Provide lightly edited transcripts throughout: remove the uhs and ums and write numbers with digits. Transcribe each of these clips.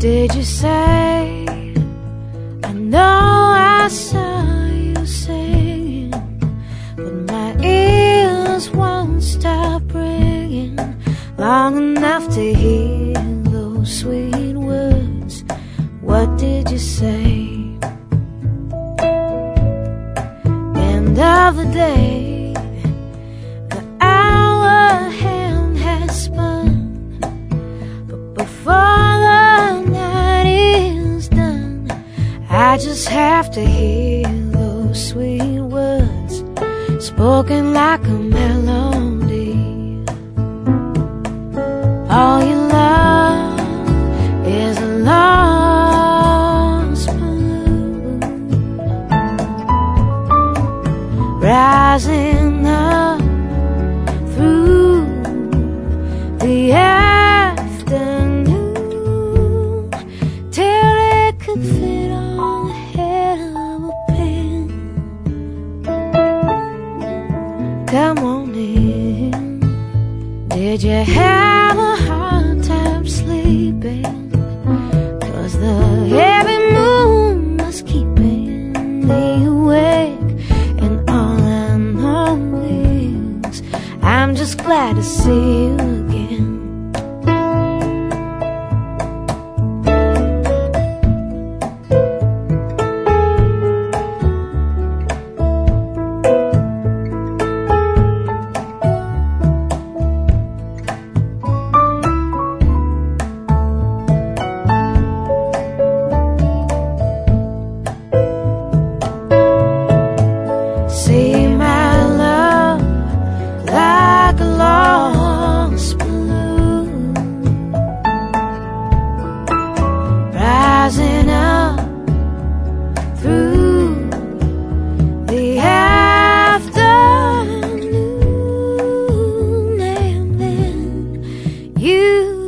did you say? I know I saw you singing, but my ears won't stop ringing long enough to hear those sweet words. What did you say? End of the day, the hour hand has spun, but before the night is done, I just have to hear those sweet words spoken like a melody. All you love is a lost balloon rising up through the afternoon till it could fit on the head of a pin. Come on in. Did you have a hard time sleeping? 'Cause the heavy moon was keeping me awake, and all I know is I'm just glad to see you again. See my love like a lost balloon rising up through the afternoon, and then you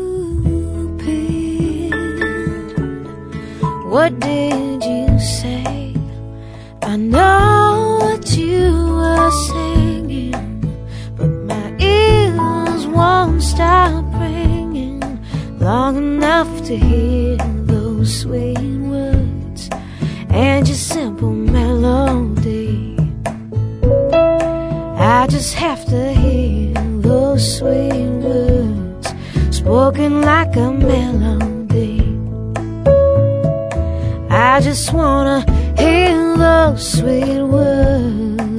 appeared. What did you say? I know what you were singing, but my ears won't stop ringing long enough to hear those sweet words and your simple melody. I just have to hear those sweet words spoken like a melody. I just wanna hear those sweet words